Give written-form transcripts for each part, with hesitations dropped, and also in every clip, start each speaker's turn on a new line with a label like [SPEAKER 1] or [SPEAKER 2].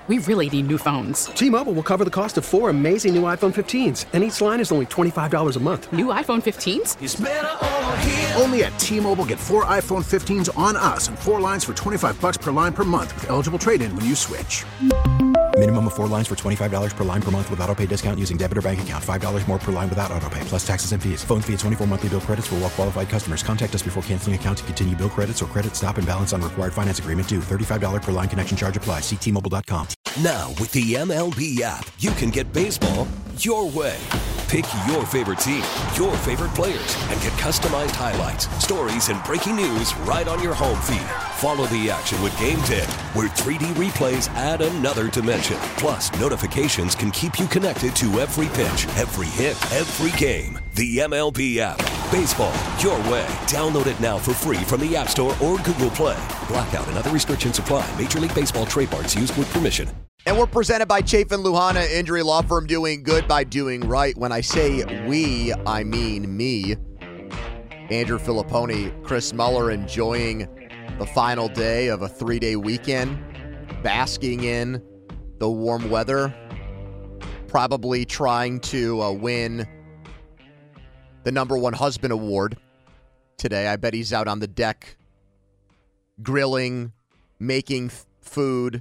[SPEAKER 1] We really need new phones.
[SPEAKER 2] T-Mobile will cover the cost of 4 amazing new iPhone 15s, and each line is only $25 a month.
[SPEAKER 1] New iPhone 15s?
[SPEAKER 3] It's better over here.
[SPEAKER 4] Only at T-Mobile, get 4 iPhone 15s on us and 4 lines for $25 per line per month with eligible trade-in when you switch.
[SPEAKER 5] Minimum of 4 lines for $25 per line per month with autopay discount using debit or bank account. $5 more per line without autopay, plus taxes and fees. Phone fee at 24 monthly bill credits for well-qualified customers. Contact us before canceling account to continue bill credits or credit stop and balance on required finance agreement due. $35 per line connection charge applies. See T-Mobile.com.
[SPEAKER 6] Now, with the MLB app, you can get baseball your way. Pick your favorite team, your favorite players, and get customized highlights, stories, and breaking news right on your home feed. Follow the action with Game Day, where 3D replays add another dimension. Plus, notifications can keep you connected to every pitch, every hit, every game. The MLB app. Baseball your way. Download it now for free from the App Store or Google Play. Blackout and other restrictions apply. Major League Baseball trademarks used with permission.
[SPEAKER 7] And we're presented by Chafin Luhana Injury Law Firm, doing good by doing right. When I say we, I mean me. Andrew Filipponi, Chris Muller enjoying the final day of a 3-day weekend, basking in the warm weather, probably trying to win the #1 husband award today. I bet he's out on the deck grilling, making food.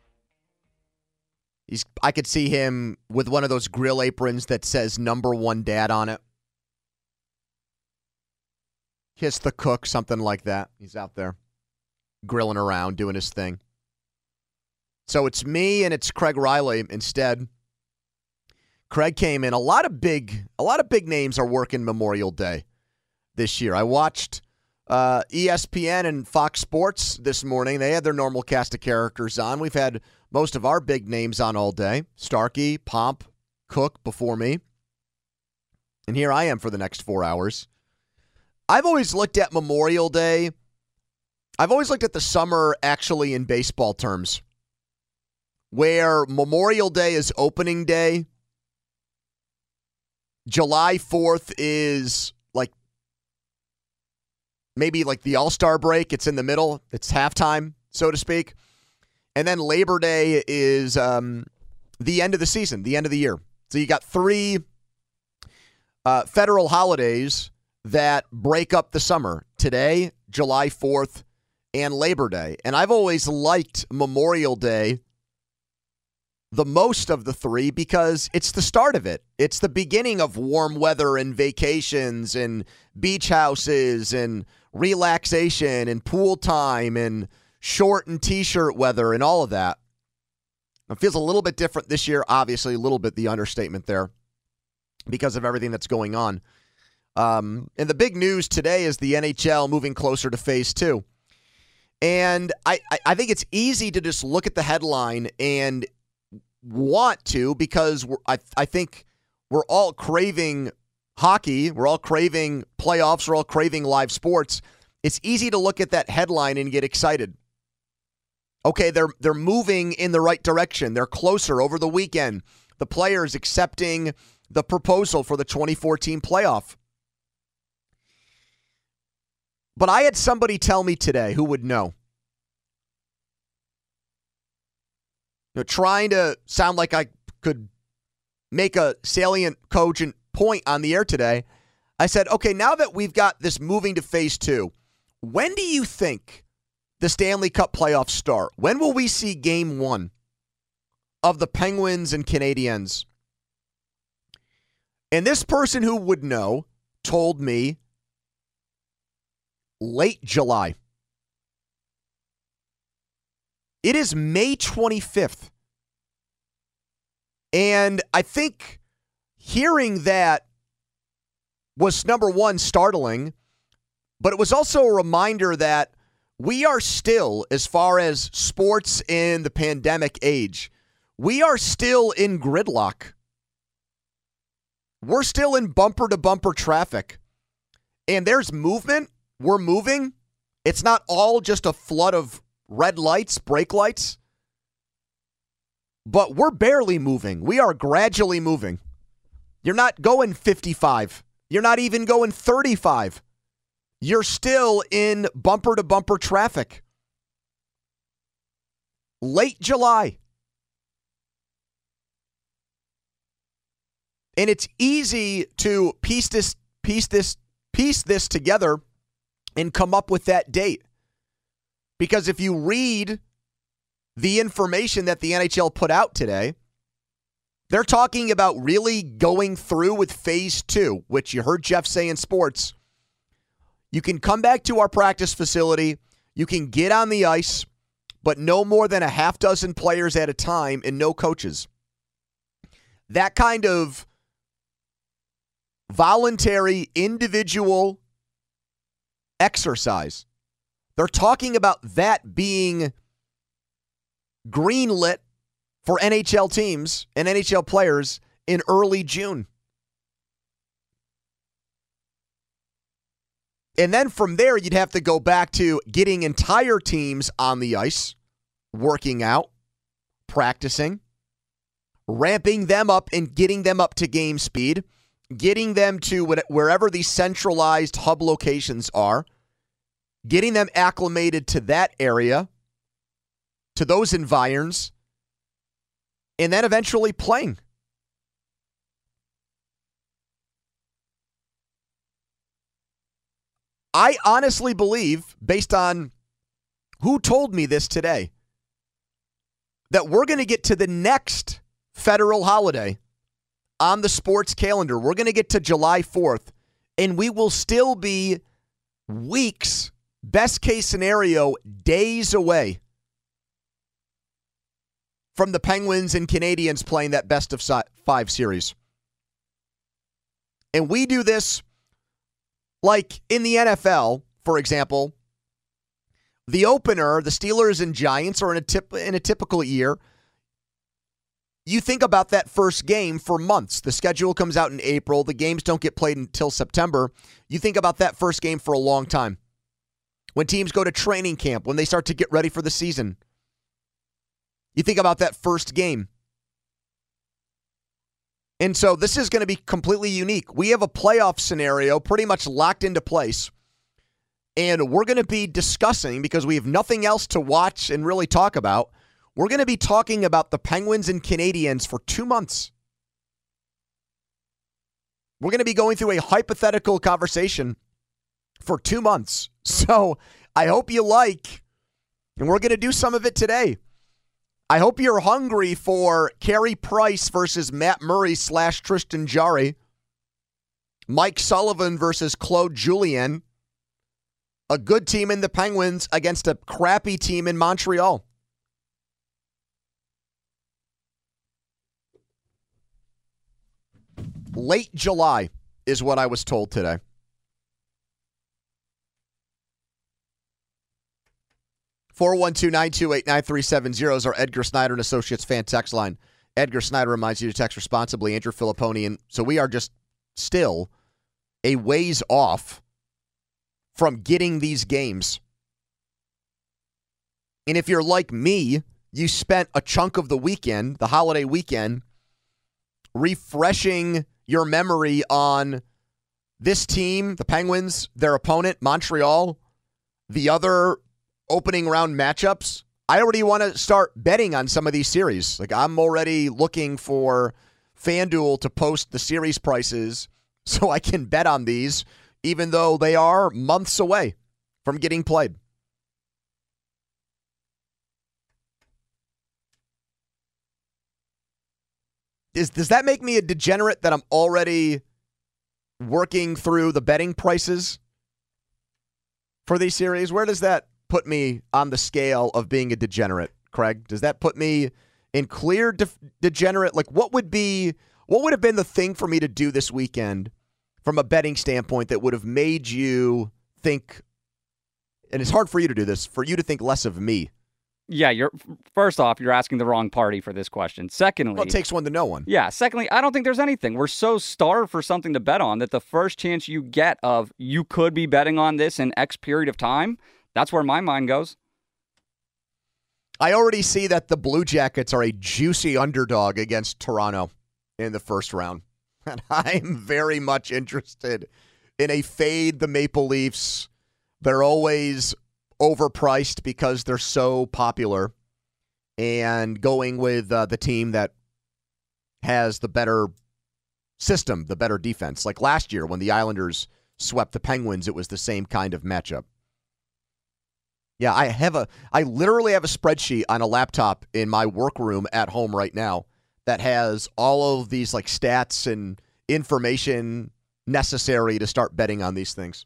[SPEAKER 7] I could see him with one of those grill aprons that says #1 dad on it. Kiss the cook, something like that. He's out there grilling around, doing his thing. So it's me and it's Craig Riley instead. Craig came in. A lot of big names are working Memorial Day this year. I watched ESPN and Fox Sports this morning. They had their normal cast of characters on. We've had most of our big names on all day. Starkey, Pomp, Cook before me. And here I am for the next 4 hours. I've always looked at Memorial Day. I've always looked at the summer actually in baseball terms, where Memorial Day is opening day. July 4th is maybe like the All-Star break. It's in the middle. It's halftime, so to speak. And then Labor Day is the end of the season, the end of the year. So you got 3 federal holidays that break up the summer. Today, July 4th, and Labor Day. And I've always liked Memorial Day the most of the 3 because it's the start of it. It's the beginning of warm weather and vacations and beach houses and relaxation and pool time and short and T-shirt weather and all of that. It feels a little bit different this year, obviously, a little bit the understatement there because of everything that's going on. And the big news today is the NHL moving closer to Phase 2. And I think it's easy to just look at the headline and want to because I think we're all craving hockey. We're all craving playoffs. We're all craving live sports. It's easy to look at that headline and get excited. Okay, they're moving in the right direction. They're closer over the weekend. The players accepting the proposal for the 2014 playoff. But I had somebody tell me today who would know. Trying to sound like I could make a salient, cogent point on the air today. I said, okay, now that we've got this moving to Phase 2, when do you think the Stanley Cup playoffs start? When will we see Game 1 of the Penguins and Canadiens? And this person who would know told me late July. It is May 25th. And I think hearing that was, #1, startling, but it was also a reminder that we are still, as far as sports in the pandemic age, we are still in gridlock. We're still in bumper-to-bumper traffic. And there's movement. We're moving. It's not all just a flood of red lights, brake lights. But we're barely moving. We are gradually moving. You're not going 55. You're not even going 35. You're still in bumper-to-bumper traffic. Late July. And it's easy to piece this together and come up with that date. Because if you read the information that the NHL put out today, they're talking about really going through with phase 2, which you heard Jeff say in sports. You can come back to our practice facility, you can get on the ice, but no more than a half dozen players at a time and no coaches. That kind of voluntary, individual exercise, they're talking about that being greenlit for NHL teams and NHL players in early June. And then from there, you'd have to go back to getting entire teams on the ice, working out, practicing, ramping them up and getting them up to game speed, getting them to wherever these centralized hub locations are, getting them acclimated to that area, to those environs, and then eventually playing. I honestly believe, based on who told me this today, that we're going to get to the next federal holiday on the sports calendar. We're going to get to July 4th, and we will still be weeks, best case scenario, days away from the Penguins and Canadiens playing that best of 5 series. And we do this like in the NFL, for example. The opener, the Steelers and Giants, are in a typical year. You think about that first game for months. The schedule comes out in April. The games don't get played until September. You think about that first game for a long time. When teams go to training camp, when they start to get ready for the season, you think about that first game. And so this is going to be completely unique. We have a playoff scenario pretty much locked into place. And we're going to be discussing, because we have nothing else to watch and really talk about, we're going to be talking about the Penguins and Canadiens for 2 months. We're going to be going through a hypothetical conversation for 2 months. So I hope you like, and we're going to do some of it today. I hope you're hungry for Carey Price versus Matt Murray / Tristan Jarry, Mike Sullivan versus Claude Julien, a good team in the Penguins against a crappy team in Montreal. Late July is what I was told today. (412-928-9370) is our Edgar Snyder and Associates fan text line. Edgar Snyder reminds you to text responsibly. Andrew Filipponi. And so we are just still a ways off from getting these games. And if you're like me, you spent a chunk of the weekend, the holiday weekend, refreshing your memory on this team, the Penguins, their opponent, Montreal, the other opening round matchups. I already want to start betting on some of these series. Like, I'm already looking for FanDuel to post the series prices so I can bet on these, even though they are months away from getting played. Does that make me a degenerate that I'm already working through the betting prices for these series? Where does that put me on the scale of being a degenerate, Craig? Does that put me in clear degenerate? Like, what would have been the thing for me to do this weekend from a betting standpoint that would have made you think, and it's hard for you to do this, for you to think less of me?
[SPEAKER 3] Yeah, first off, you're asking the wrong party for this question. Secondly,
[SPEAKER 7] well, it takes one to know one.
[SPEAKER 3] Yeah, secondly, I don't think there's anything. We're so starved for something to bet on that the first chance you get of you could be betting on this in X period of time, that's where my mind goes.
[SPEAKER 7] I already see that the Blue Jackets are a juicy underdog against Toronto in the first round. And I'm very much interested in a fade the Maple Leafs. They're always overpriced because they're so popular, and going with the team that has the better system, the better defense. Like last year when the Islanders swept the Penguins, it was the same kind of matchup. Yeah, I literally have a spreadsheet on a laptop in my workroom at home right now that has all of these like stats and information necessary to start betting on these things.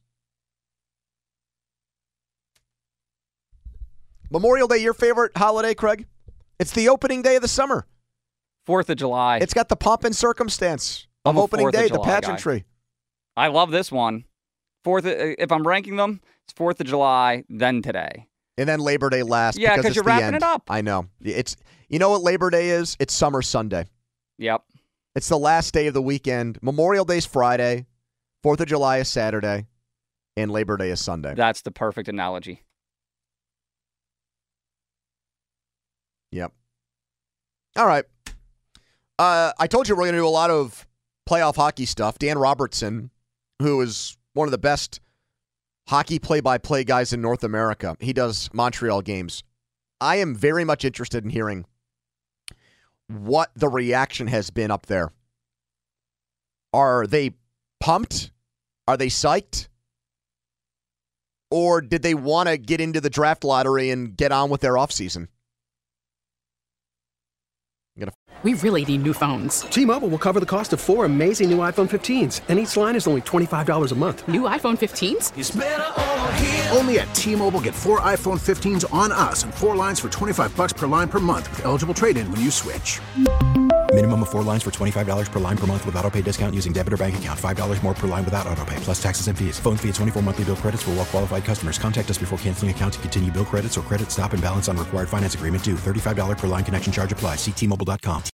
[SPEAKER 7] Memorial Day, your favorite holiday, Craig? It's the opening day of the summer.
[SPEAKER 3] 4th of July.
[SPEAKER 7] It's got the pomp and circumstance of opening day, the pageantry.
[SPEAKER 3] I love this one. If I'm ranking them, it's 4th of July, then today.
[SPEAKER 7] And then Labor Day last.
[SPEAKER 3] Yeah, because you're wrapping it up.
[SPEAKER 7] I know. You know what Labor Day is? It's Summer Sunday.
[SPEAKER 3] Yep.
[SPEAKER 7] It's the last day of the weekend. Memorial Day's Friday. 4th of July is Saturday. And Labor Day is Sunday.
[SPEAKER 3] That's the perfect analogy.
[SPEAKER 7] Yep. All right. I told you we're going to do a lot of playoff hockey stuff. Dan Robertson, who is one of the best hockey play-by-play guys in North America. He does Montreal games. I am very much interested in hearing what the reaction has been up there. Are they pumped? Are they psyched? Or did they want to get into the draft lottery and get on with their offseason?
[SPEAKER 1] We really need new phones.
[SPEAKER 2] T-Mobile will cover the cost of 4 amazing new iPhone 15s, and each line is only $25 a month.
[SPEAKER 1] New iPhone 15s?
[SPEAKER 4] It's better over here. Only at T-Mobile, get 4 iPhone 15s on us and 4 lines for $25 per line per month with eligible trade-in when you switch.
[SPEAKER 5] Minimum of 4 lines for $25 per line per month with autopay discount using debit or bank account. $5 more per line without autopay, plus taxes and fees. Phone fee at 24 monthly bill credits for well-qualified customers. Contact us before canceling account to continue bill credits or credit stop and balance on required finance agreement due. $35 per line connection charge applies. See T-Mobile.com.